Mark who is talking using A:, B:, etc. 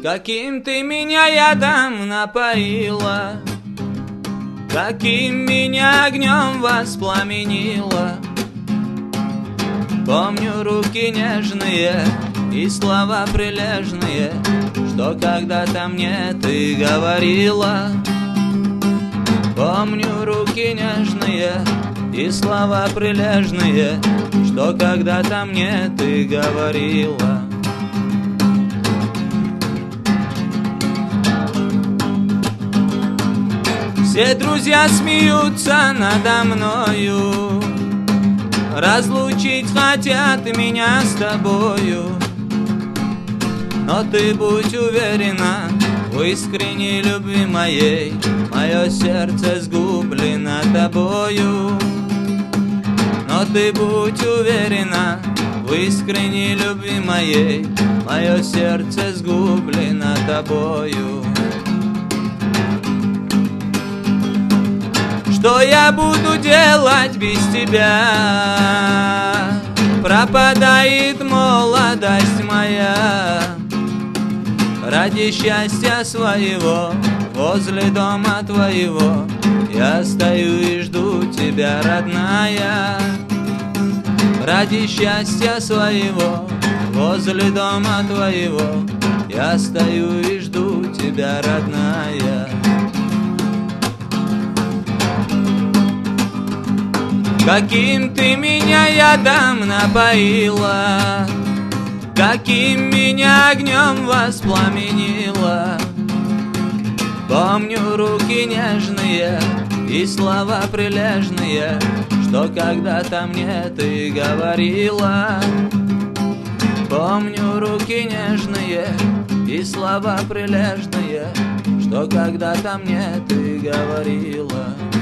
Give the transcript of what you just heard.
A: Каким ты меня ядом напоила, каким меня огнем воспламенила. Помню руки нежные и слова прилежные, что когда-то мне ты говорила. Помню руки нежные и слова прилежные, что когда-то мне ты говорила. Все друзья смеются надо мною, разлучить хотят меня с тобою. Но ты будь уверена в искренней любви моей, мое сердце сгублено тобою. Но ты будь уверена в искренней любви моей, мое сердце сгублено тобою. Что я буду делать без тебя? Пропадает молодость моя. Ради счастья своего возле дома твоего я стою и жду тебя, родная. Ради счастья своего возле дома твоего я стою и жду тебя, родная. Каким ты меня ядом напоила, каким меня огнем воспламенила. Помню руки нежные и слова прилежные, что когда-то мне ты говорила. Помню руки нежные и слова прилежные, что когда-то мне ты говорила.